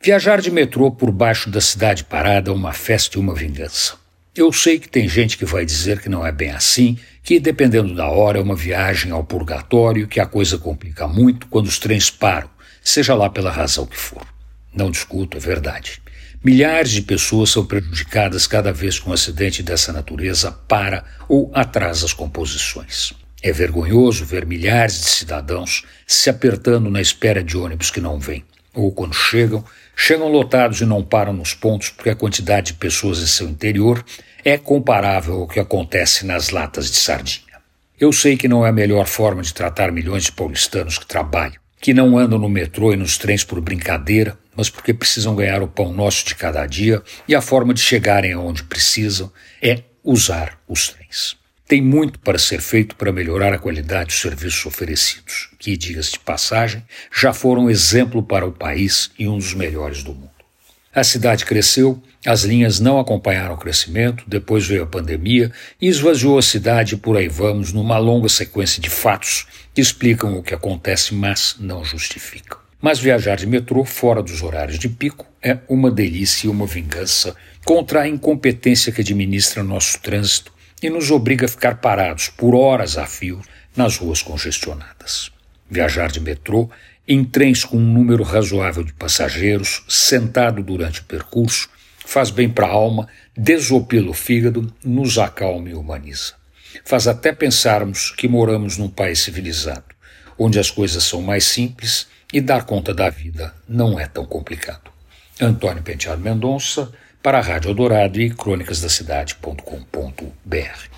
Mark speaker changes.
Speaker 1: Viajar de metrô por baixo da cidade parada é uma festa e uma vingança. Eu sei que tem gente que vai dizer que não é bem assim, que dependendo da hora é uma viagem ao purgatório, que a coisa complica muito quando os trens param, seja lá pela razão que for. Não discuto, é verdade. Milhares de pessoas são prejudicadas cada vez que um acidente dessa natureza para ou atrasa as composições. É vergonhoso ver milhares de cidadãos se apertando na espera de ônibus que não vêm. Ou quando chegam lotados e não param nos pontos porque a quantidade de pessoas em seu interior é comparável ao que acontece nas latas de sardinha. Eu sei que não é a melhor forma de tratar milhões de paulistanos que trabalham, que não andam no metrô e nos trens por brincadeira, mas porque precisam ganhar o pão nosso de cada dia e a forma de chegarem aonde precisam é usar os trens. Tem muito para ser feito para melhorar a qualidade dos serviços oferecidos, que, diga-se de passagem, já foram exemplo para o país e um dos melhores do mundo. A cidade cresceu, as linhas não acompanharam o crescimento, depois veio a pandemia e esvaziou a cidade e por aí vamos numa longa sequência de fatos que explicam o que acontece, mas não justificam. Mas viajar de metrô fora dos horários de pico é uma delícia e uma vingança contra a incompetência que administra nosso trânsito e nos obriga a ficar parados por horas a fio nas ruas congestionadas. Viajar de metrô em trens com um número razoável de passageiros, sentado durante o percurso, faz bem para a alma, desopila o fígado, nos acalma e humaniza. Faz até pensarmos que moramos num país civilizado, onde as coisas são mais simples e dar conta da vida não é tão complicado. Antônio Penteado Mendonça, para a Rádio Eldorado e crônicasdacidade.com.br.